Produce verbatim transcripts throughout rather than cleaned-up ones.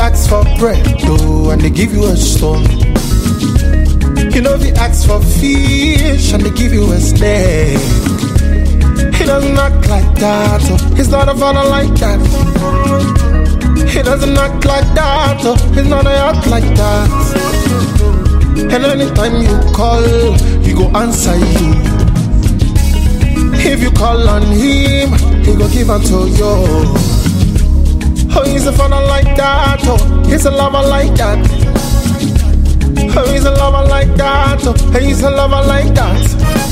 ask for bread, though, and they give you a stone. You know if you ask for fish, and they give you a snake. He doesn't act like that, oh, he's not a father like that. He doesn't act like that, oh, he's not a act like that. And anytime you call, he go answer you. If you call on him, he go give unto you. Oh, he's a father like that, oh, he's a lover like that. Oh, he's a lover like that, oh, he's a lover like that.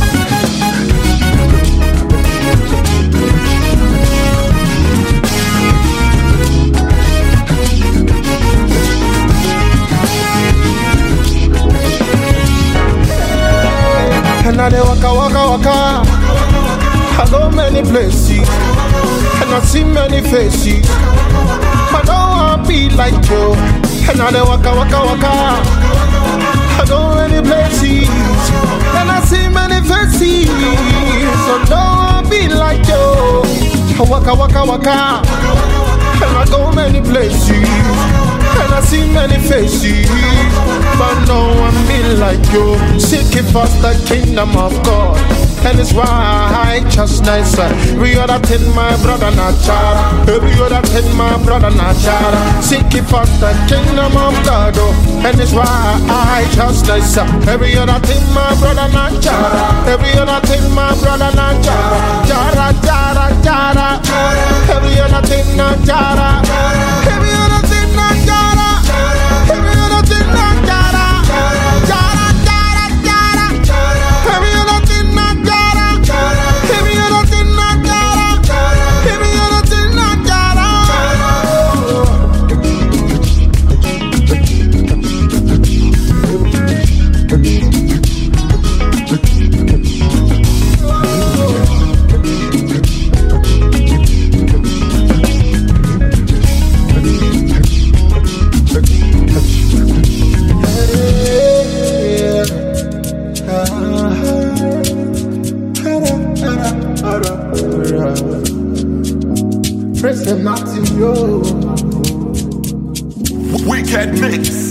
And I dey waka waka waka, I go many places, and I see many faces. I don't wanna be like you. And I dey waka waka waka, I go many places, and I see many faces. So don't wanna be like you. I waka waka waka, and I go many places, and I see many faces. But no one be like you. Seek it first the kingdom of God, and it's righteousness. Every other thing, my brother, not child. Every other thing, my brother, not child. Seek it first the kingdom of God, oh, and it's righteousness. Every other thing, my brother, not child. Every other thing, my brother, not child. Jara, jara, jara. Every other thing, not jara. Every other thing, not jara. Every other thing, not jara. Wicked mix.